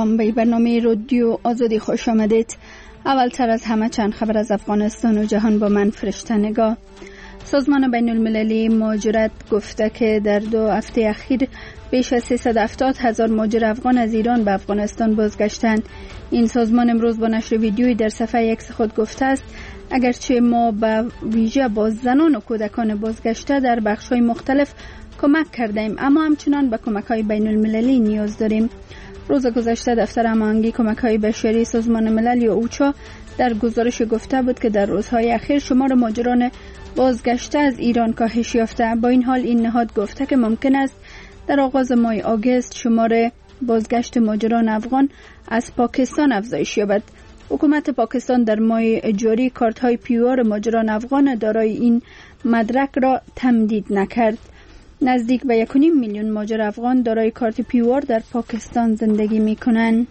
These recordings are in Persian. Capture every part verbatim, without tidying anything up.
سلام، به برنامه رادیو آزادی خوش آمدید. اول تر از همه چند خبر از افغانستان و جهان با من فرشته نگاه. سازمان بین المللی مهاجرت گفته که در دو هفته اخیر بیش از سیصد و هفتاد هزار مهاجر افغان از ایران به افغانستان بازگشتند. این سازمان امروز با نشر ویدیویی در صفحه ایکس خود گفته است اگرچه ما به ویژه با زنان و کودکان بازگشته در بخش‌های مختلف کمک کردیم، اما همچنان به کمک‌های بین المللی نیاز داریم. روز گذشته دفتر هماهنگی کمک‌های بشری سازمان ملل یا اوچا در گزارش گفته بود که در روزهای اخیر شمار مهاجران بازگشته از ایران کاهش یافته. با این حال این نهاد گفته که ممکن است در آغاز ماه آگوست شمار بازگشت مهاجران افغان از پاکستان افزایش یابد. حکومت پاکستان در ماه جاری کارت‌های پیوار مهاجران افغان دارای این مدرک را تمدید نکرد. نزدیک به یک و نیم میلیون مهاجر افغان دارای کارت پیوار در پاکستان زندگی می‌کنند.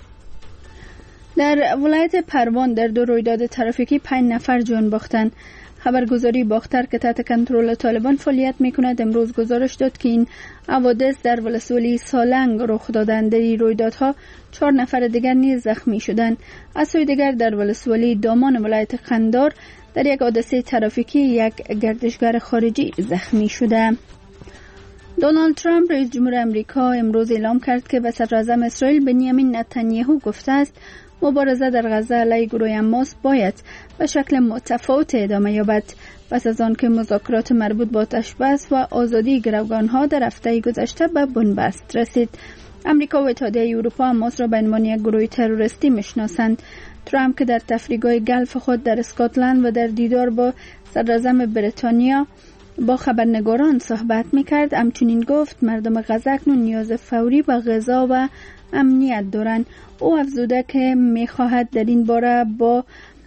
در ولایت پروان در دو رویداد ترافیکی پنج نفر جان باختند. خبرگزاری باختر که تحت کنترل طالبان فعالیت می‌کند امروز گزارش داد که این حوادث در ولسوالی سالنگ رخ دادند. در این رویدادها چهار نفر دیگر نیز زخمی شدند. از سوی دیگر در ولسوالی دامان ولایت قندار در یک حادثه ترافیکی یک گردشگر خارجی زخمی شده. دونالد ترامپ رئیس جمهور امریکا امروز اعلام کرد که به صدراعظم اسرائیل بنیامین نتانیاهو گفته است مبارزه در غزه علیه گروه حماس باید به شکل متفاوت ادامه یابد. پس از آن که مذاکرات مربوط با آتش‌بس و آزادی گروگان‌ها در هفته گذشته به بنبست رسید. امریکا و اتحادیه اروپا حماس را به عنوان یک گروه تروریستی میشناسند. ترامپ که در تفریحگاه گلف خود در اسکاتلند و در دیدار با صدراعظم بریتانیا با خبرنگاران صحبت میکرد، همچنین گفت مردم غزه اکنون نیاز فوری به غذا و امنیت دارند. او افزوده که میخواهد در این باره با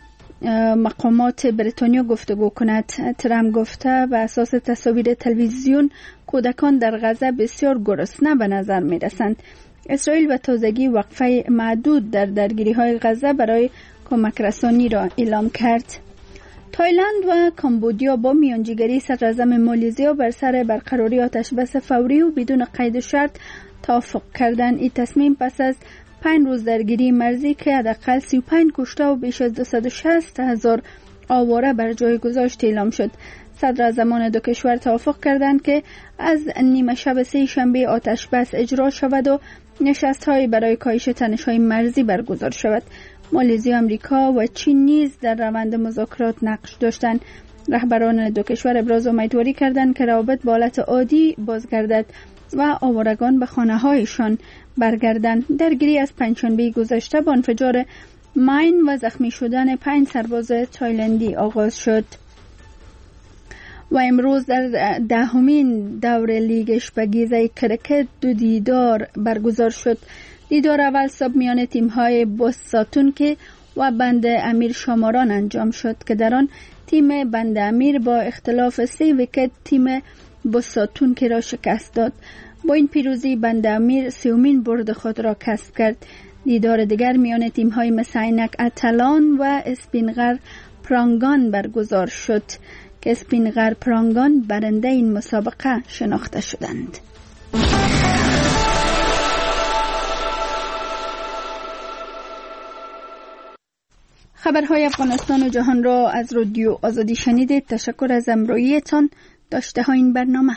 مقامات بریتانیا گفتگو کند. ترامپ گفته به اساس تصاویر تلویزیون کودکان در غزه بسیار گرسنه به نظر میرسند. اسرائیل به تازگی وقفه معدود در درگیری‌های غزه برای کمک رسانی را اعلام کرد. تایلند و کامبودیا با میانجیگری صدراعظم مالزیا بر سر برقراری آتش‌بس فوری و بدون قید و شرط توافق کردند. این تصمیم پس از پنج روز درگیری مرزی که حداقل سی و پنج کشته و بیش از دویست و شصت هزار آواره بر جای گذاشت اعلام شد. صدراعظمان دو کشور توافق کردند که از نیمه شب سه شنبه آتش‌بس اجرا شود و نشست‌های برای کاهش تنش‌های مرزی برگزار شود. مالزی، آمریکا و چین نیز در روند مذاکرات نقش داشتند. رهبران دو کشور ابراز امیدواری کردند که روابط به حالت عادی بازگردد و آوارگان به خانه‌هایشان برگردند. درگیری از پنجشنبه گذشته با انفجار ماین و زخمی شدن پنج سرباز تایلندی آغاز شد و امروز در دهمین دور لیگ اشپگیزه کرکت دو دیدار برگزار شد. دیدار اول صبح میان تیم‌های بوساتون که و بند امیر شاماران انجام شد که در آن تیم بند امیر با اختلاف سه ویکت تیم بوساتون که را شکست داد. با این پیروزی بند امیر سومین برد خود را کسب کرد. دیدار دیگر میان تیم‌های مثل عینک اتلان و اسپینغر پرانگان برگزار شد که اسپینغر پرانگان برنده این مسابقه شناخته شدند. خبرهای افغانستان و جهان را از رادیو آزادی شنیدید. تشکر از همراهیتان. داشته ها این برنامه.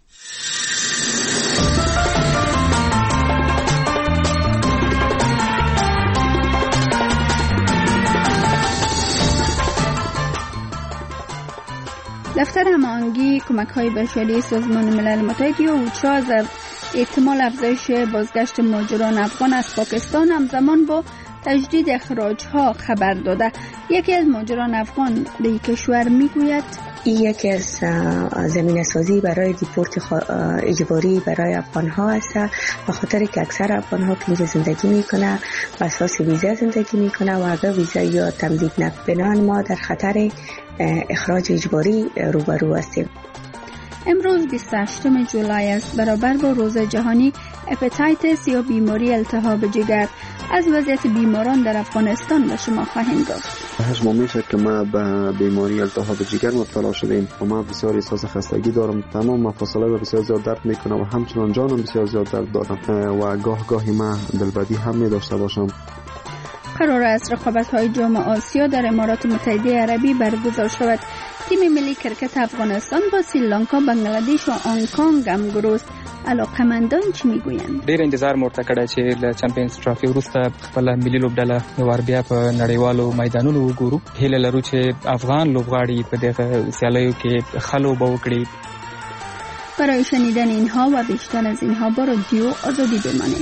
دفتر هماهنگی کمک‌های بشری سازمان ملل متحد یا اوچا از احتمال افزایش بازگشت مهاجران افغان از پاکستان همزمان با تجدید اخراج‌ها خبر داده. یکی از مهاجران افغان به این کشور میگوید این یکی از زمینه سازی برای دیپورت اجباری برای افغان‌ها است، به خاطر که اکثر افغان‌ها که اینجا زندگی میکنه بر اساس ویزا زندگی میکنه و اگر ویزا یا تمدید نکنن ما در خطر اخراج اجباری روبرو هستیم. امروز بیست و هشتم جولای است، برابر با روز جهانی هپاتیتس یا بیماری التهاب جگر. از وضعیت بیماران در افغانستان به شما خواهیم گفت. هشت میشه که ما به بیماری التهاب جگر مبتلا شدیم و ما بسیار احساس خستگی دارم، تمام مفاصلم بسیار زیاد درد میکنه و همچنان جانم بسیار زیاد درد دارم و گاه گاهی ما دلبدی هم می داشته باشم. قرار است رقابت‌های جام آسیا در امارات متحده عربی برگزار شود. تیم ملی کرکت افغانستان با سریلانکا، بنگلادیش و هنگ کنگ هم گروست. علاقمندان چی میگویند؟ ډیر انتظار مرته کړی چې له چمپیونز ټرافي وروسته خپل ملي لوبډله ور بیا په نړیوالو میدانونو وګورو. هیله لرو چې افغان لوبغاړي په دغه سیالیو کې ښه لوبه وکړي. برای شنیدن اینها و بیشتر از اینها با رادیو آزادی بمانید.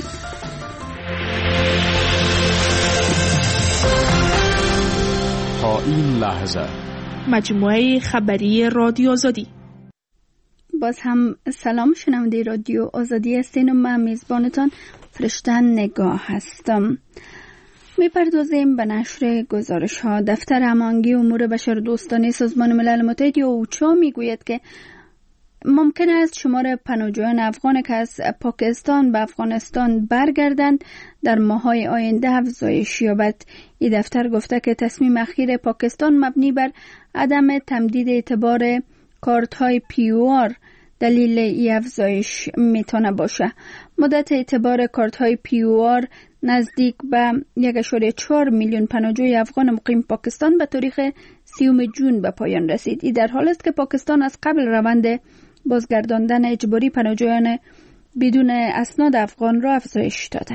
تا این لحظه مجموعه خبری رادیو آزادی. باز هم سلام، شنونده رادیو آزادی هستین و من میزبانتان فرشته نگاه هستم. میپردازیم به نشر گزارش ها. دفتر هماهنگی امور بشردوستانه سازمان ملل متحد یا اوچا میگوید که ممکن است شمار پناهجویان افغان که از پاکستان به افغانستان برگردند در ماه‌های آینده افزایش یابد. این دفتر گفته که تصمیم اخیر پاکستان مبنی بر عدم تمدید اعتبار کارت‌های پی او آر دلیل این افزایش میتونه باشه. مدت اعتبار کارت‌های پی او آر نزدیک به یک ممیز چهار میلیون پناهجوی افغان مقیم پاکستان به تاریخ سیوم جون به پایان رسید. این در حالی است که پاکستان از قبل روند بازگرداندن اجباری پناهجویان بدون اسناد افغان را افزایش داده.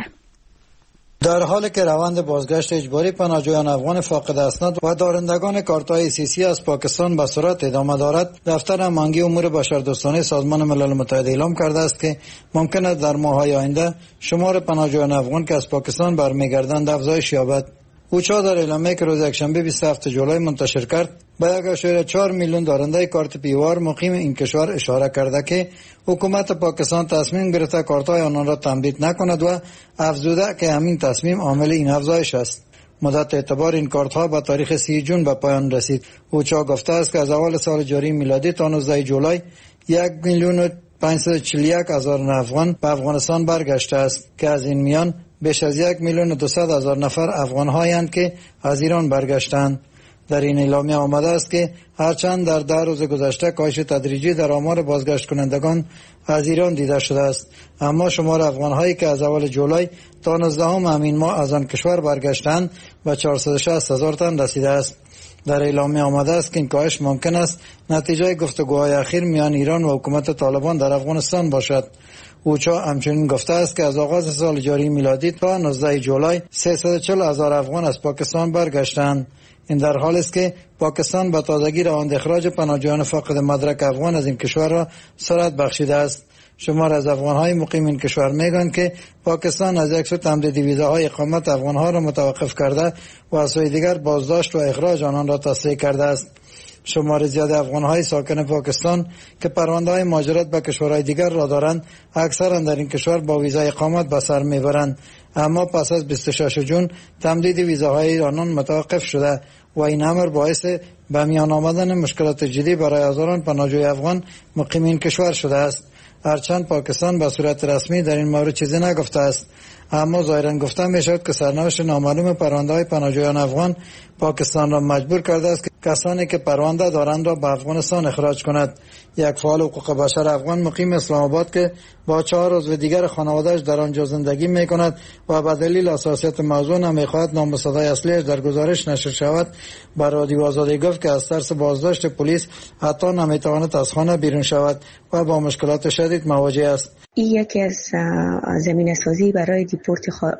در حالی که روند بازگشت اجباری پناهجویان افغان فاقد اسناد و دارندگان کارت‌های سیاسی از پاکستان به سرعت ادامه دارد، دفتر هماهنگی امور بشردوستانه سازمان ملل متحد اعلام کرده است که ممکن است در ماه‌های آینده شمار پناهجویان افغان که از پاکستان برمیگردند افزایش یابد. اوچا در اعلامیه‌ای که روز یکشنبه بیست و هفتم جولای منتشر کرد به یک ممیز چهار میلیون دارنده کارت پی او آر مقیم این کشور اشاره کرده که حکومت پاکستان تصمیم گرفته کارت‌های آنان را تمدید نکند و افزوده که همین تصمیم عامل این افزایش است. مدت اعتبار این کارت‌ها به تاریخ سی جون به پایان رسید. اوچا گفته است که از اول سال جاری میلادی تا نوزده جولای یک میلیون و پانصد و چهل و یک هزار افغان به افغانستان برگشته است که از این میان بیش از یک میلیون و دویست هزار نفر افغان‌هایند که از ایران برگشتند. در این اعلامیه آمده است که هرچند در ده روز گذشته کاهش تدریجی در آمار بازگشت کنندگان از ایران دیده شده است، اما شمار افغان‌هایی که از اول جولای تا نوزدهم همین ماه از آن کشور برگشتند به چهارصد و شصت هزار تن رسیده است. در اعلامیه آمده است که این کاهش ممکن است نتیجه گفتگوهای اخیر میان ایران و حکومت طالبان در افغانستان باشد. اوچا همچنین گفته است که از آغاز سال جاری میلادی تا نوزده جولای سیصد و چهل هزار افغان از پاکستان برگشتند. این در حالی است که پاکستان به تازگی روند اخراج پناهجویان فاقد مدرک افغان از این کشور را سرعت بخشیده است. شمار از افغان‌های مقیم این کشور میگویند که پاکستان از یک سو تمدید ویزاهای اقامت افغان‌ها را متوقف کرده و از سوی دیگر بازداشت و اخراج آنان را تسریع کرده است. شمار زیاد افغان‌های ساکن پاکستان که پرونده‌های مهاجرت به کشورهای دیگر را دارند اکثرا در این کشور با ویزای اقامت به سر میبرند، اما پس از بیست و شش جون تمدید ویزاهای آنان متوقف شده و این امر باعث به میان آمدن مشکلات جدی برای هزاران پناهجوی افغان مقیم این کشور شده است. هرچند پاکستان به صورت رسمی در این مورد چیزی نگفته است، اما ظاهرا گفته می شود که سرنوشت نامعلوم پرونده های پناهجویان افغان پاکستان را مجبور کرده است که کسانی که پرونده دارند را به افغانستان اخراج کند. یک فعال حقوق بشر افغان مقیم اسلام آباد که با چهار عضو دیگر خانواده‌اش در آنجا زندگی می کند و به دلیل حساسیت موضوع نمی خواهد نام و صدای اصلیش در گزارش نشر شود، بر رادیو آزادی گفت که از ترس بازداشت پلیس حتی نمی تواند از خانه بیرون شود و با مشکلات شدید مواجه است. این یکی از زمینه سازی برای دیپورت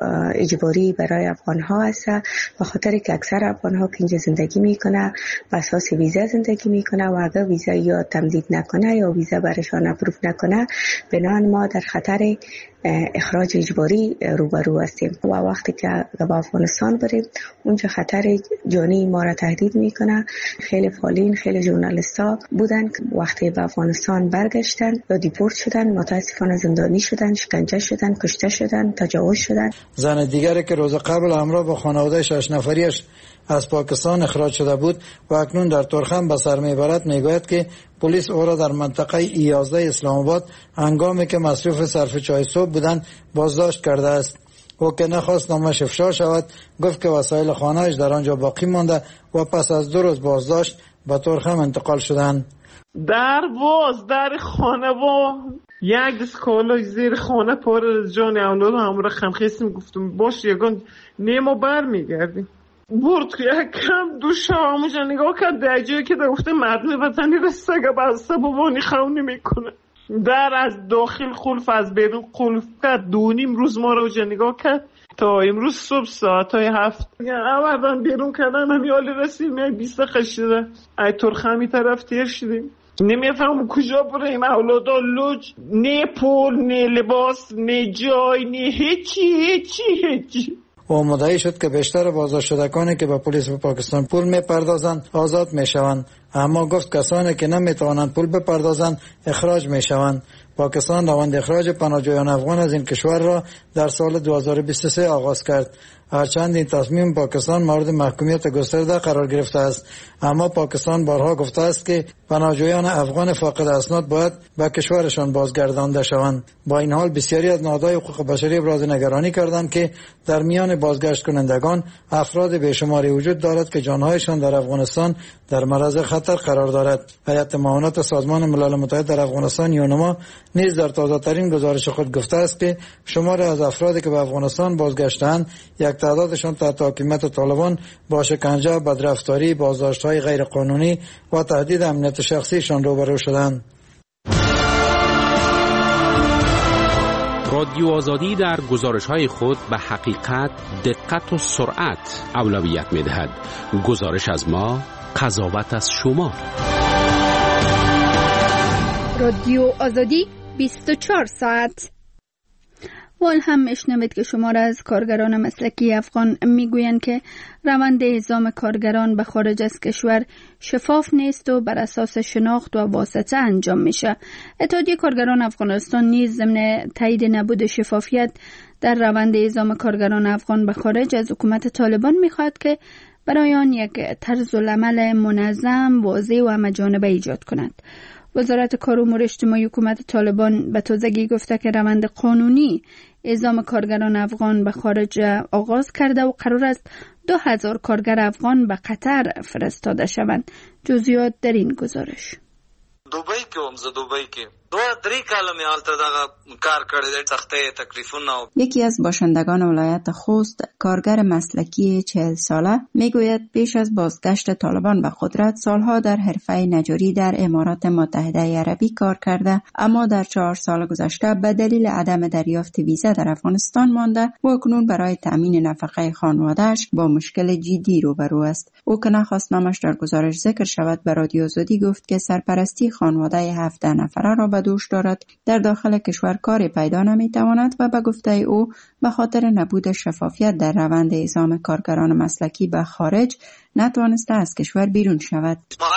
اجباری برای افغان ها است، به خاطر که اکثر افغان ها که اینجا زندگی میکنه به اساس ویزا زندگی میکنه و اگر ویزا یا تمدید نکنه یا ویزا برشان اپروف نکنه، بنابراین ما در خطر اخراج اجباری روبرو هستیم و وقتی که به افغانستان بریم اونجا خطر جانی ما را تهدید میکنه. خیلی فعالین، خیلی ژورنالیستا بودن که وقتی به افغانستان برگشتن یا دیپورت شدن، متاسفانه زندانی شدن، شکنجه شدن، کشته شدن، تجاوز شدن. زن دیگری که روز قبل همراه با خانواده شش نفریش از پاکستان اخراج شده بود و اکنون در ترخم به سر میبرد میگوید که پلیس او را در منطقه ای یازده اسلام آباد هنگامی که مصروف صرف چای صبح بودند بازداشت کرده است. او که نخواست نامش افشا شود گفت که وسایل خانه‌اش در آنجا باقی مانده و پس از دو روز بازداشت به ترخم انتقال شدند. در باز در خانه و یک دست کالای زیر خانه پاره از جان اولاد همراه خمخیستیم. گفتم باش یگان نیمو بر میگردیم. برد که یک کم دوش همونجا نگاه کرد در جایی که در گفته مردم وطنی رسته بسته بابانی خونی میکنه. در از داخل خلف از بیرون خلف کرد. دونیم روز ما رو جا نگاه کرد تا امروز صبح ساعت های هفت اوردن بیرون کردن. همی حالی رسیم یک بیسته خشیده ای ترخمی طرف تیر شدیم. نمیفهم کجا بریم. اولادا لوج نه پول نه لباس نه جای نه هیچی هیچی هیچی. او مدعی شد که بیشتر بازداشت شدگانی که به پلیس پاکستان پول میپردازند آزاد میشوند، اما گفت کسانی که نمیتوانند پول بپردازند اخراج میشوند. پاکستان روند اخراج پناهجویان افغان از این کشور را در سال دو هزار و بیست و سه آغاز کرد. هرچند این تصمیم پاکستان مورد محکومیت گسترده قرار گرفته است، اما پاکستان بارها گفته است که پناهجویان افغان فاقد اسناد باید به کشورشان بازگردانده شوند. با این حال بسیاری از نهادهای حقوق بشری ابراز نگرانی کردند که در میان بازگشت کنندگان افراد بیشماری وجود دارد که جانهایشان در افغانستان در معرض خطر قرار دارد. هیئت معاونت سازمان ملل متحد در افغانستان یونما نیز در تازه‌ترین گزارش خود گفته است که شمار از افرادی که به افغانستان بازگشتند یک تعدادشان تحت حاکمیت طالبان با شکنجه، بدرفتاری، بازداشت‌های غیرقانونی و تهدید امنیت شخصیشان روبرو شدند. رادیو آزادی در گزارش‌های خود به حقیقت، دقت و سرعت اولویت می‌دهد. گزارش از ما، قضاوت از شما. رادیو آزادی بیست و چهار ساعت. وال هم میشنوید که شمار از کارگران مسلکی افغان میگویند که روند اعزام کارگران به خارج از کشور شفاف نیست و بر اساس شناخت و واسطه انجام میشه. اتحادیه کارگران افغانستان نیز ضمن تایید نبود شفافیت در روند اعزام کارگران افغان به خارج از حکومت طالبان میخواد که برای آن یک طرز العمل منظم، واضح و همه‌جانبه ایجاد کند. وزارت کار و امور اجتماعی حکومت طالبان به تازگی گفته که روند قانونی اعزام کارگران افغان به خارج آغاز کرده و قرار است دو هزار کارگر افغان به قطر فرستاده شوند. جزئیات در این گزارش. دوبۍ کې هم زه دوبۍ کې دوه درې کاله مې هلته دغه کار کړی دی، سختۍ تکلیفونه. یکی از باشندگان ولایت خوست، کارگر مسلکی چهل ساله، میگوید پیش از بازگشت طالبان به قدرت سالها در حرفه نجاری در امارات متحده عربی کار کرده، اما در چهار سال گذشته به دلیل عدم دریافت ویزا در افغانستان مانده و اکنون برای تامین نفقه خانواده‌اش با مشکل جدی روبرو است. او که نخواست نامش در گزارش ذکر شود به رادیو آزادی گفت که سرپرستی خانواده هفده نفره را به دوش دارد، در داخل کشور کاری پیدا نمیتواند و به گفته او به خاطر نبود شفافیت در روند اعزام کارگران مسلکی به خارج نتوانسته از کشور بیرون شود.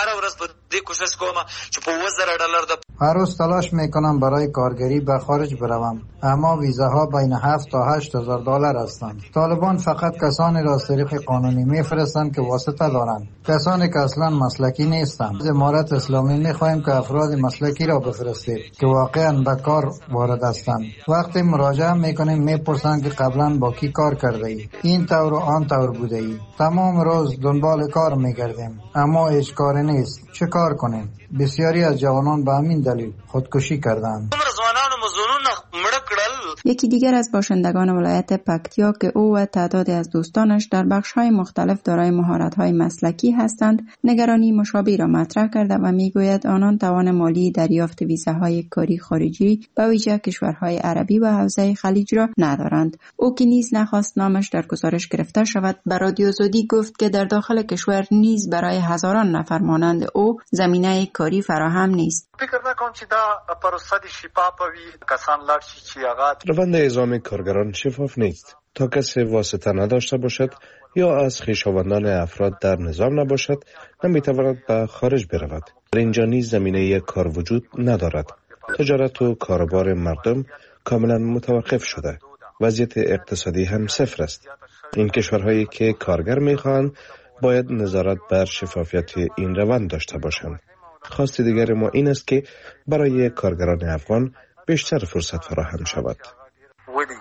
هر روز تلاش میکنم برای کارگری به خارج بروم، اما ویزاها بین هفت تا هشت هزار دلار هستند. طالبان فقط کسانی را از طریق قانونی میفرستند که واسطه دارند، کسانی که اصلا مسلکی نیستند. از امارت اسلامی میخواهیم که افراد مسلکی را بفرستید که واقعا به کار وارد هستند. وقتی مراجعه میکنیم میپرسند که قبلا با کی کار کرده ای، این طور و آن طور بوده ای. تمام روز دنبال کار میگردیم اما هیچ کاری نیست. چه کار کنیم؟ بسیاری از جوانان به همین دلیل خودکشی کردند. یکی دیگر از باشندگان ولایت پکتیا که او و تعدادی از دوستانش در بخش‌های مختلف دارای مهارت‌های مسلکی هستند، نگرانی مشابه را مطرح کرده و میگوید آنان توان مالی دریافت ویزاهای کاری خارجی به ویژه کشورهای عربی و حوزه خلیج را ندارند. او که نیز نخواست نامش در گزارش گرفته شود به رادیو آزادی گفت که در داخل کشور نیز برای هزاران نفر مانند او زمینه کاری فراهم نیست. فکر نکنم چې دا پروسه د شفاف وي، کسان لاړ شي چې هغه روند اعزام کارگران شفاف نیست. تا کسی واسطه نداشته باشد یا از خویشاوندان افراد در نظام نباشد نمیتواند به خارج برود. در اینجا نیز زمینه کار وجود ندارد. تجارت و کاروبار مردم کاملا متوقف شده. وضعیت اقتصادی هم صفر است. این کشورهایی که کارگر میخواهند باید نظارت بر شفافیت این روند داشته باشند. خواست دیگر ما این است که برای کارگران افغان بیشتر فرصت فراهم شود.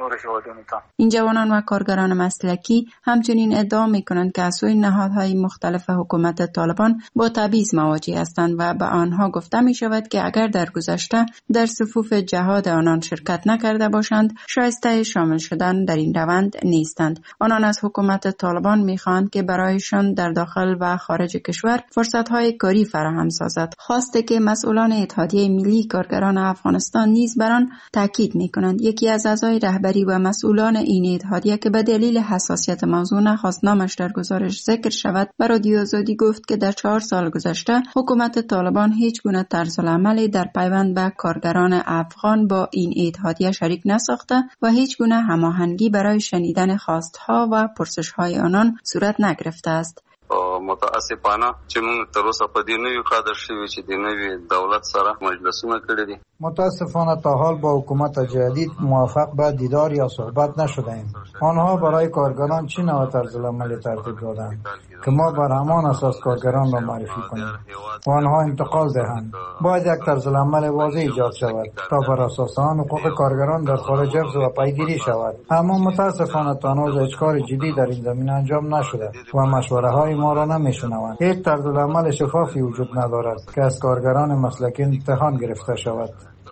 نور هیوادونتان. این جوانان و کارگران مسلکی همچنین ادعا میکنند که از سوی نهادهای مختلف حکومت طالبان با تبعیض مواجه هستند و به آنها گفته می شود که اگر در گذشته در صفوف جهاد آنان شرکت نکرده باشند شایسته شامل شدن در این روند نیستند. آنان از حکومت طالبان میخواهند که برایشان در داخل و خارج کشور فرصتهای کاری فراهم سازد، خواسته که مسئولان اتحادیه ملی کارگران افغانستان نیز بر آن تاکید میکنند. یکی از اعضای رهبری و مسئولان این اتحادیه که به دلیل حساسیت موضوع نخواست نامش در گزارش ذکر شود به رادیو آزادی گفت که در چهار سال گذشته حکومت طالبان هیچ گونه طرزالعملی در پیوند به کارگران افغان با این اتحادیه شریک نساخته و هیچ گونه هماهنگی برای شنیدن خواستها و پرسش‌های آنان صورت نگرفته است. متاسفانه چې موږ تر اوسه په دې نوي قادر شوي چې د نوي دولت سره مجلسونه کړي دي. متاسفانه تا حال با حکومت جدید موافق به دیدار یا صحبت نشده‌ایم. آنها برای کارگران چه نوع طرزالعملی ترتیب دادند که ما بر همان اساس کارگران را معرفی کنیم و آنها انتقال دهند. باید یک طرزالعمل واضح ایجاد شود تا بر اساس آن حقوق کارگران در خارج حفظ و پیگیری شود. اما متاسفانه تا هنوز هیچ کار جدی در این زمینه انجام نشده و مشوره‌های ما را نمیشنوند. هیچ طرزالعمل شفافی وجود ندارد که از کارگران مسلکی امتحان گرفته شود.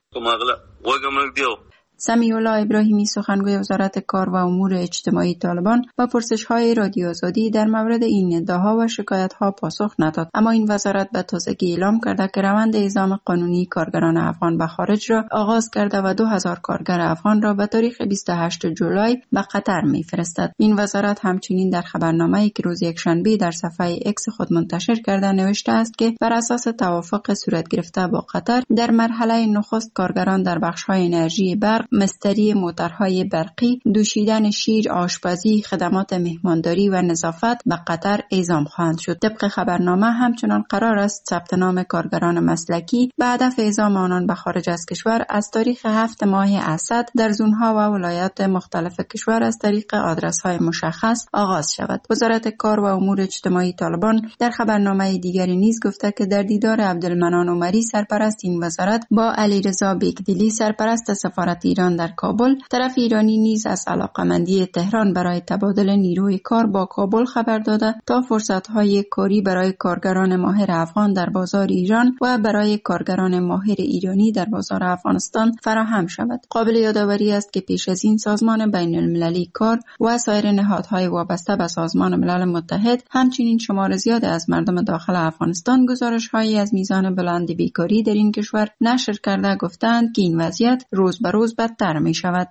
سمیع الله ابراهیمی سخنگوی وزارت کار و امور اجتماعی طالبان با پرسش‌های رادیو آزادی در مورد این ادعاها و شکایت‌ها پاسخ نداد، اما این وزارت به تازگی اعلام کرده که روند اعزام قانونی کارگران افغان به خارج را آغاز کرده و دو هزار کارگر افغان را به تاریخ بیست و هشتم جولای به قطر می‌فرستد. این وزارت همچنین در خبرنامه‌ای که روز یکشنبه در صفحه اکس خود منتشر کرده نوشته است که بر اساس توافق صورت گرفته با قطر در مرحله نخست کارگران در بخش‌های انرژی برق، مستری موتورهای برقی، دوشیدن شیر، آشپزی، خدمات مهمانداری و نظافت به قطر اعزام خواهند شد. طبق خبرنامه همچنان قرار است ثبت نام کارگران مسلکی به هدف اعزام آنان به خارج از کشور از تاریخ هفت ماه اسد در زونها و ولایات مختلف کشور از طریق آدرس‌های مشخص آغاز شود. وزارت کار و امور اجتماعی طالبان در خبرنامه دیگری نیز گفته که در دیدار عبدالمنان عمری سرپرست این وزارت با علیرضا بیگدلی سرپرست سفارت ایران در کابل، طرف ایرانی نیز از علاقمندی تهران برای تبادل نیروی کار با کابل خبر داده تا فرصت‌های کاری برای کارگران ماهر افغان در بازار ایران و برای کارگران ماهر ایرانی در بازار افغانستان فراهم شود. قابل یادآوری است که پیش از این سازمان بین المللی کار و سایر نهادهای وابسته به سازمان ملل متحد همچنین شمار زیاد از مردم داخل افغانستان گزارش‌هایی از میزان بلند بیکاری در این کشور نشر کرده گفتند که این وضعیت روز به روز بدتر می شود.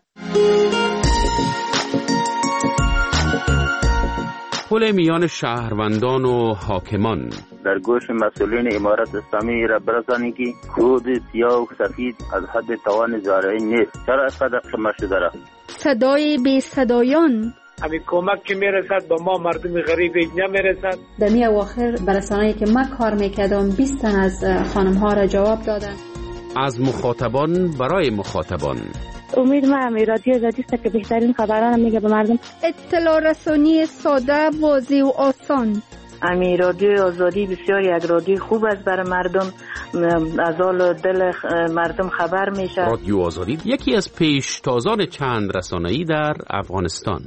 پل میان شهروندان و حاکمان در گوش مسئولین امارت اسلامی را برسانید که کود سیاه و سفید از حد توان زارعی نیست. چرا اینقدر خمه شده را؟ صدای بی صدایان همین کمک که میرسد با ما مردم غریب نمیرسد. در می اواخر برسانه‌ای که ما کار میکردم بیست تن از خانم ها را جواب دادن. از مخاطبان برای مخاطبان. امید ما هم رادیو آزادی است که بهترین خبران میگه به مردم. اطلاع رسانی ساده، واضح و آسان. امی رادیو آزادی بسیار یک رادیو خوب است برای مردم، از حال دل مردم خبر میشه. رادیو آزادی یکی از پیشتازان چند رسانه‌ای در افغانستان.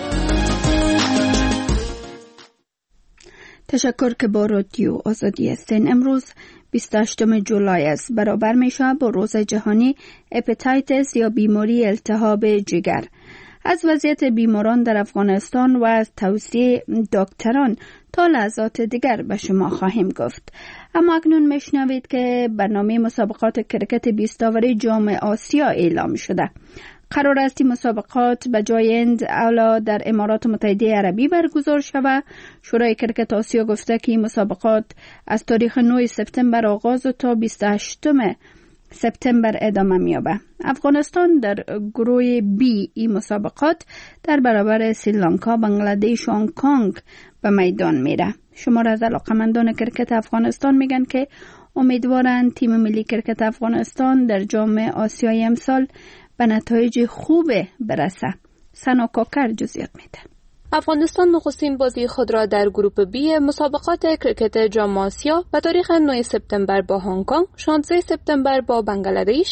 تشکر که با رادیو آزادی هستین. امروز بیست و هشتم جولای است، برابر میشه با روز جهانی هپاتیتس یا بیماری التهاب جگر. از وضعیت بیماران در افغانستان و از توصیه دکتران تا لحظات دیگر به شما خواهیم گفت. اما اکنون میشنوید که برنامه مسابقات کرکت بیست آوری جام آسیا اعلام شده. قرار است این مسابقات به جای هند اولا در امارات متحده عربی برگزار شود. شورای کرکت آسیا گفته که این مسابقات از تاریخ نه سپتامبر آغاز و تا بیست و هشتم سپتامبر ادامه می‌یابد. افغانستان در گروه بی این مسابقات در برابر سریلانکا، بنگلادش و هنگ کنگ به میدان میره. شمار از علاقمندان کرکت افغانستان میگن که امیدوارند تیم ملی کرکت افغانستان در جام آسیای امسال به نتایج خوب برسه. سنا کاکر جزئیات میده. افغانستان نخستین بازی خود را در گروه بی مسابقات کرکت جام آسیا به تاریخ نه سپتامبر با هنگ کنگ، شانزده سپتامبر با بنگلادش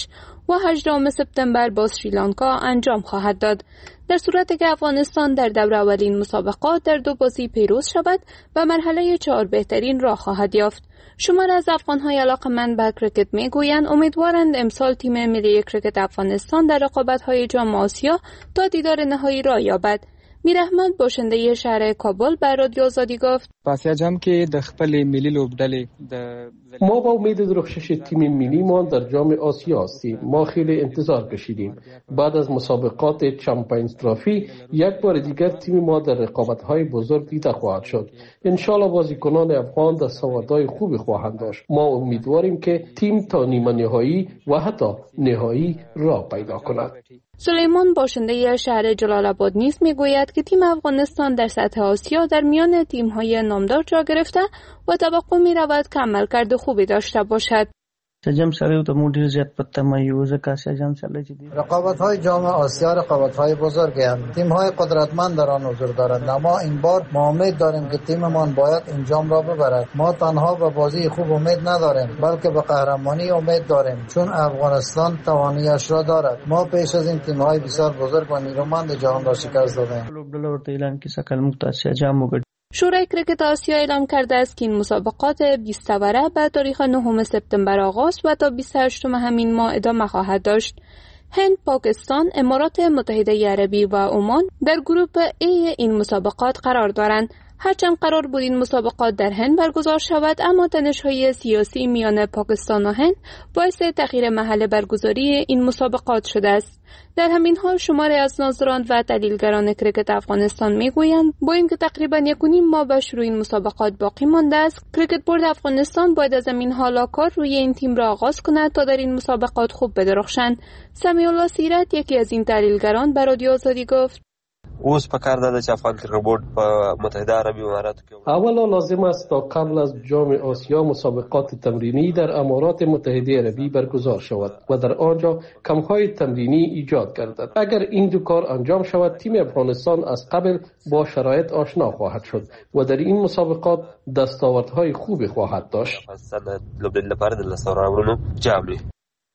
و هجدهم سپتامبر با سریلانکا انجام خواهد داد. در صورتی که افغانستان در دور اولین مسابقات در دو بازی پیروز شود و مرحله چهار بهترین را خواهد یافت. شمار از افغان‌های علاقه‌مند به کرکت می‌گویند امیدوارند امسال تیم ملی کرکت افغانستان در رقابت‌های جام آسیا تا دیدار نهایی را یابد. میر احمد باشنده شهر کابل به رادیو آزادی گفت: پس جام کې د خپل ملي لوبډلې د ما با امید درخشش تیم ملی ما در جام آسیا هستیم. ما خیلی انتظار کشیدیم. بعد از مسابقات چمپیونز ترافی یک بار دیگر تیم ما در رقابت‌های بزرگ دیده خواهد شد. ان شاءالله بازیکنان افغان دستاوردهای خوبی خواهند داشت. ما امیدواریم که تیم تا نیمه نهایی و حتی نهایی راه پیدا کند. سلیمان باشنده شهر جلال آباد نیز میگوید که تیم افغانستان در سطح آسیا در میان تیم‌های نامدار جا گرفته و توقع می‌رود که عملکرد خوبی داشته باشد. جام سره ته مو ډیر زیات پته مې یو ځکه چې جام سره چې دي رقابت‌های جام آسیا رقابت‌های بزرگی هستند. تیم‌های قدرتمند در آن حضور دارند. اما این بار ما امید داریم که تیممان باید این جام را ببرد. ما تنها به بازی خوب امید نداریم بلکه به قهرمانی امید داریم چون افغانستان توانایی‌اش را دارد. ما پیش از این تیم‌های بسیار بزرگ و نیرومند جهان را شکست دادیم. لوبډله ورته اعلان کې سکل مقتص جام وګړي شورای کرکت آسیا اعلام کرده است که این مسابقات بیست وره به تاریخ نهم سپتامبر آغاز و تا بیست و هشتم همین ماه ادامه خواهد داشت. هند، پاکستان، امارات متحده عربی و عمان در گروه ای این مسابقات قرار دارند. هرچند قرار بود این مسابقات در هند برگزار شود، اما تنش‌های سیاسی میان پاکستان و هند باعث تغییر محل برگزاری این مسابقات شده است. در همین حال شماری از ناظران و تحلیلگران کرکت افغانستان میگویند با اینکه تقریبا یک و نیم ماه به شروع این مسابقات باقی مانده است، کرکت بورد افغانستان باید از همین حالا کار روی این تیم را آغاز کند تا در این مسابقات خوب بدرخشند. سمیع الله سیرت، یکی از این تحلیلگران، به رادیو آزادی گفت: اوس په کار ده چې افغان کرکټ بورډ په متحده عربی اماراتو کې اولا لازم است تا قبل از جام آسیا مسابقات تمرینی در امارات متحده عربی برگزار شود و در آنجا کمپ‌های تمرینی ایجاد گردد. اگر این دو کار انجام شود، تیم افغانستان از قبل با شرایط آشنا خواهد شد و در این مسابقات دستاوردهای خوبی خواهد داشت. لوبډلې لپاره د لاسته راوړنو جام دی.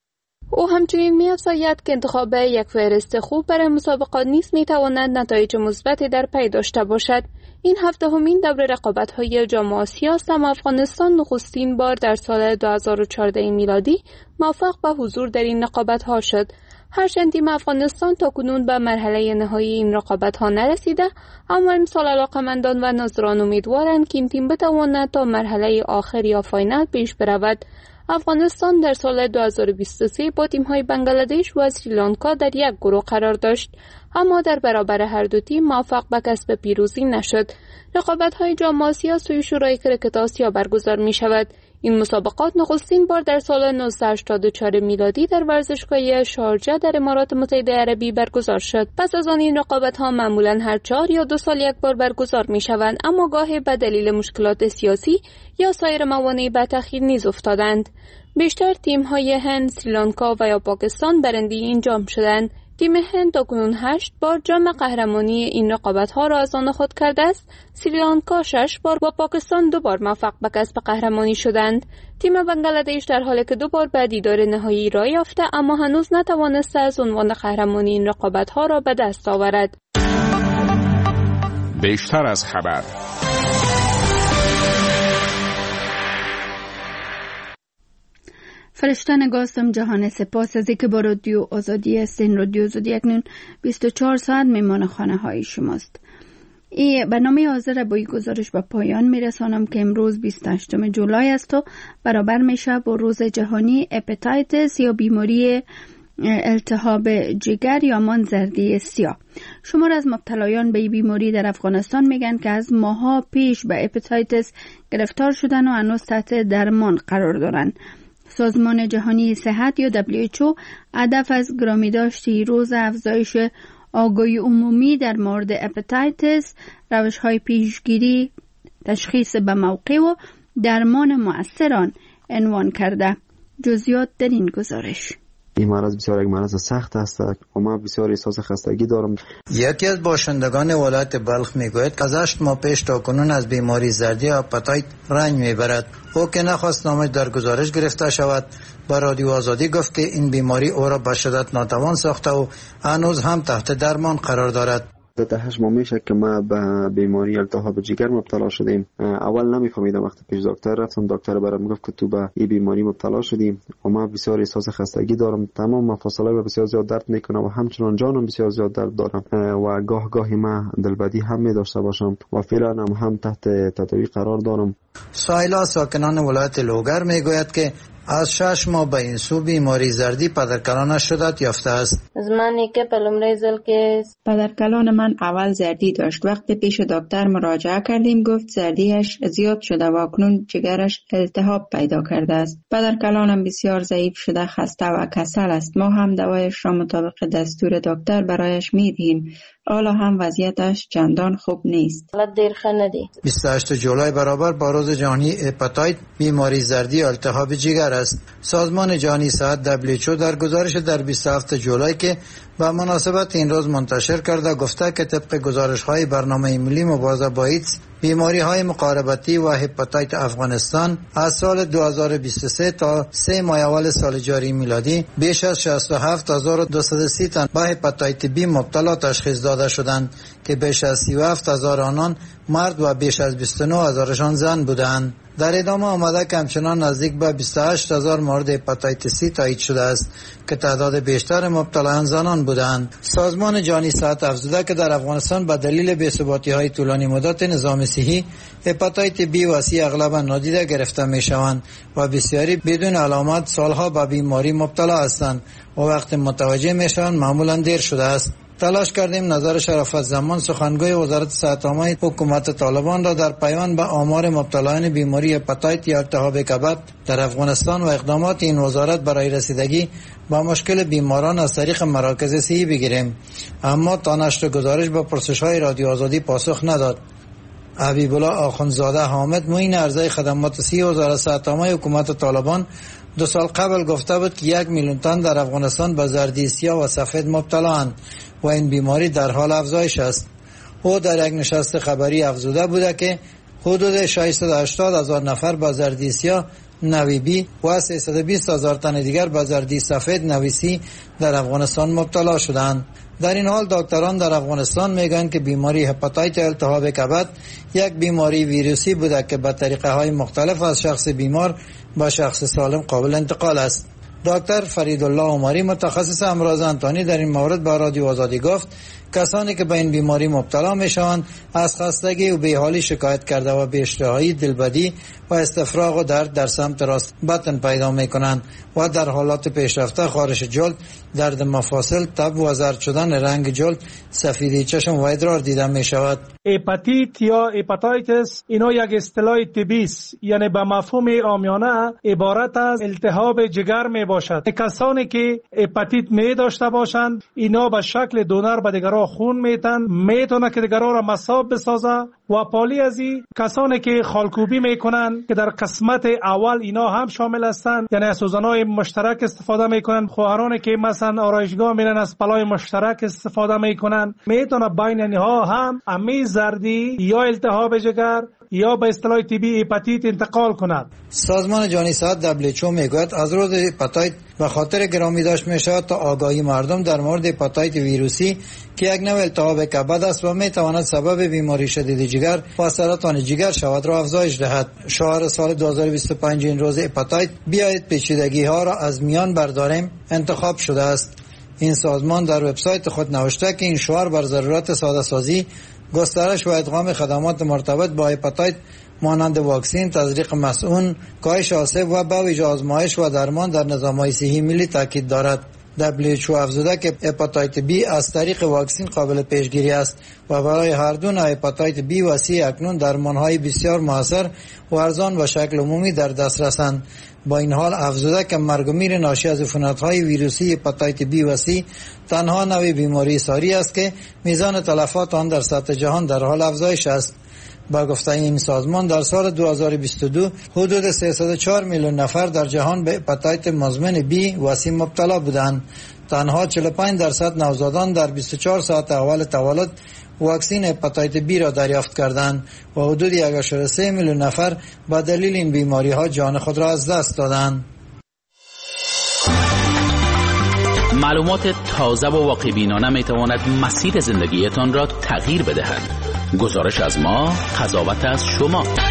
او همچنین می‌افزاید که انتخاب یک فهرست خوب برای مسابقات نیز می‌تواند نتایج مثبتی در پی داشته باشد. این هفدهمین دور رقابت‌های جام آسیا است، اما افغانستان نخستین بار در سال دو هزار و چهارده میلادی موفق به حضور در این رقابت‌ها شد. هرچند تیم افغانستان تاکنون به مرحله نهایی این رقابت‌ها نرسیده، اما امسال علاقه‌مندان و ناظران امیدوارند که این تیم بتواند تا مرحله آخر یا فاینال پیش برود. افغانستان در سال دو هزار و بیست و سه با تیم‌های بنگلادش و سریلانکا در یک گروه قرار داشت، اما در برابر هر دو تیم موفق به کسب پیروزی نشد. رقابت‌های جام آسیا سوی شورای کرکت آسیا برگزار می‌شود. این مسابقات نخستین بار در سال نوزده هشتاد و چهار میلادی در ورزشگاه شارجه در امارات متحده عربی برگزار شد. پس از آن این رقابت‌ها معمولاً هر چهار یا دو سال یک بار برگزار می‌شوند، اما گاهی به دلیل مشکلات سیاسی یا سایر موانع به تأخیر نیز افتادند. بیشتر تیم‌های هند، سریلانکا و یا پاکستان برنده این جام شدند. تیم هند تاکنون هشت بار جام قهرمانی این رقابت‌ها را از آن خود کرده است. سریلانکا شش بار و پاکستان دو بار موفق به کسب قهرمانی شدند. تیم بنگلادش در حالی که دو بار به دیدار نهایی راه یافته، اما هنوز نتوانسته از عنوان قهرمانی این رقابت‌ها را به دست آورد. بیشتر از خبر. فرشتن گاستم جهان سپاس از اینکه با رادیو آزادی هستین. رادیو آزادی اکنون بیست و چهار ساعت میمان خانه های شماست. این برنامه حاضر با این گزارش به پایان میرسانم که امروز بیست و هشتم جولای است و برابر میشه با روز جهانی هپاتیتس یا بیماری التهاب جگر یا مان زردی سیاه. شمار از مبتلایان به این بیماری در افغانستان میگن که از ماها پیش به هپاتیتس گرفتار شدن و هنوز تحت درمان قرار دارن. سازمان جهانی صحت یا دبلیو اچ او هدف از گرامی داشتی روز افزایش آگاهی عمومی در مورد هپاتیتس، روش‌های پیشگیری، تشخیص به موقع و درمان مؤثر آن عنوان کرده. جزئیات در این گزارش. این مرض بسیار یک مرض سخت است و من بسیار احساس خستگی دارم. یکی از باشندگان ولایت بلخ میگوید که از هشت ماه پیش تا کنون از بیماری زردی یا هپاتیت رنج میبرد. او که نخواست نامش در گزارش گرفته شود با رادیو آزادی گفت که این بیماری او را به شدت ناتوان ساخته و هنوز هم تحت درمان قرار دارد. ده هشت ماه میشه که ما به بیماری التهاب جگر مبتلا شدیم. اول نمیفهمیدم، وقتی پیش دکتر رفتم دکتر برام گفت که تو به این بیماری مبتلا شدیم و ما بسیار احساس خستگی دارم، تمام مفاصلای و بسیار زیاد درد میکنه و همچنان جانم بسیار زیاد درد دارم و گاه گاهی ما دلبدی هم می داشته باشم و فعلا هم, هم تحت تداوی قرار دارم. سایلا ساکنان ولایت لوگر میگوید که از شش ماه به این سو بیماری زردی پدرکلانش شدت یافته است. زمانی که پلومره زل که پدرکلان من اول زردی داشت. وقتی پیش دکتر مراجعه کردیم گفت زردیش زیاد شده و اکنون جگرش التهاب پیدا کرده است. پدرکلانم بسیار ضعیف شده، خسته و کسل است. ما هم دوایش را مطابق دستور دکتر برایش میدهیم. حالا هم وضعیتش چندان خوب نیست. بیست و هشتم جولای برابر با روز جهانی هپاتیت بیماری زردی التهاب جگر است. سازمان جهانی صحت دبلیو اچ او در گزارش در بیست و هفتم جولای که به مناسبت این روز منتشر کرده گفته که طبق گزارش‌های برنامه ملی مبارزه با ایدز بیماری های مقاربتی و هپاتیت افغانستان از سال دو هزار و بیست و سه تا سه ماه اول سال جاری میلادی بیش از شصت و هفت هزار و دویست و سی تن با هپاتیت بی مبتلا تشخیص داده شدند که بیش از سی و هفت هزار آنان مرد و بیش از بیست و نه هزارشان زن بودند. در ادامه آمده که همچنان نزدیک به بیست و هشت هزار مورد هپاتیت سی تایید شده است که تعداد بیشتر مبتلایان زنان بودند. سازمان جهانی صحت افزوده که در افغانستان به دلیل بی‌ثباتی‌های طولانی مدت نظام صحی هپاتیت بی و سی اغلبا نادیده گرفته می‌شوند و بسیاری بدون علامت سالها به بیماری مبتلا هستند و وقتی متوجه می‌شوند معمولاً دیر شده است. تلاش کردیم نظر شرافت زمان سخنگوی وزارت صحت عامه حکومت طالبان را در پیوند به آمار مبتلایان بیماری هپاتیت یا التهاب کبد در افغانستان و اقدامات این وزارت برای رسیدگی با مشکل بیماران از طریق مراکز صحی بگیریم، اما تا نشر گزارش به پرسش‌های رادیو آزادی پاسخ نداد. حبیب الله آخوندزاده حامد معین ارزای خدمات صحی وزارت صحت عامه حکومت طالبان دو سال قبل گفته بود که یک میلیون تن در افغانستان به زردی سیاه و سفید مبتلااند و این بیماری در حال افزایش است. او در یک نشست خبری افزوده بوده که حدود ششصد و هشتاد هزار نفر به زردی سیاه نوی بی و سیصد و بیست هزار تن دیگر به زردی سفید نوی سی در افغانستان مبتلا شدند. در این حال دکتران در افغانستان میگن که بیماری هپاتیت التهاب کبد یک بیماری ویروسی بوده که به طریقه های مختلف از شخص بیمار به شخص سالم قابل انتقال است. دکتر فریدالله عمری متخصص امراض انتانی در این مورد با رادیو آزادی گفت کسانی که به این بیماری مبتلا میشوند از خستگی و بیحالی شکایت کرده و بی‌اشتهایی، دلبدی و استفراغ و درد در سمت راست بطن پیدا میکنند و در حالات پیشرفته خارش جلد، درد مفاصل، تب و زرد شدن رنگ جلد، سفیدی چشم و ادرار دیده می شود. هپاتیت یا هپاتایتس اینا یک اصطلاح طبی است، یعنی به مفهوم عامیانه عبارت از التهاب جگر می باشد. کسانی که هپاتیت می داشته باشند اینا به شکل دونر به دیگران خون میتن، میتونه که دیگران را مصاب بسازه و پالی از این کسانی که خالکوبی میکنن که در قسمت اول اینا هم شامل هستند، یعنی از سوزن‌های مشترک استفاده میکنن. خواهرانی که مثلا آرایشگاه میرن از پلای مشترک استفاده میکنن، میتونه بین اینها هم امی زردی یا التهاب جگر یا به اصطلاح طبی هپاتیت انتقال کند. سازمان جهانی صحت دبلیو اچ او میگوید از روز هپاتیت به خاطر گرامی داشت میشود تا آگاهی مردم در مورد هپاتیت ویروسی که یک نوع التهاب کبد است و میتواند سبب بیماری شدید جگر و سرطان جگر شود را افزایش دهد. شعار سال دو هزار و بیست و پنج این روز هپاتیت بیایید پیچیدگی ها را از میان برداریم انتخاب شده است. این سازمان در وبسایت خود نوشته که این شعار بر ضرورت ساده سازی، گسترش و ادغام خدمات مرتبط با هپاتیت مانند واکسین، تزریق مسئول، کاهش آسیب و به ویژه آزمایش و درمان در نظام‌های صحی ملی تاکید دارد. دبلیو اچ او افزوده که هپاتیت بی از طریق واکسین قابل پیشگیری است و برای هر دو نوع هپاتیت بی و سی اکنون درمان‌های بسیار موثر و ارزان و شکل عمومی در دسترسند. با این حال افزوده که مرگ و میر ناشی از عفونت‌های ویروسی هپاتیت بی و سی تنها نوع بیماری ساری است که میزان تلفات آن در سطح جهان در حال افزایش است. با گفته این سازمان در سال دو هزار و بیست و دو حدود سیصد و چهار میلیون نفر در جهان به هپاتیت مزمن بی و سی مبتلا بودند. تنها چهل و پنج درصد نوزادان در بیست و چهار ساعت اول تولد واکسین هپاتیت بی را دریافت کردند و حدود یک ممیز سه میلیون نفر با دلیل این بیماری ها جان خود را از دست دادند. معلومات تازه و واقع بینانه می تواند مسیر زندگیتان را تغییر بدهد. گزارش از ما، قضاوت از شما.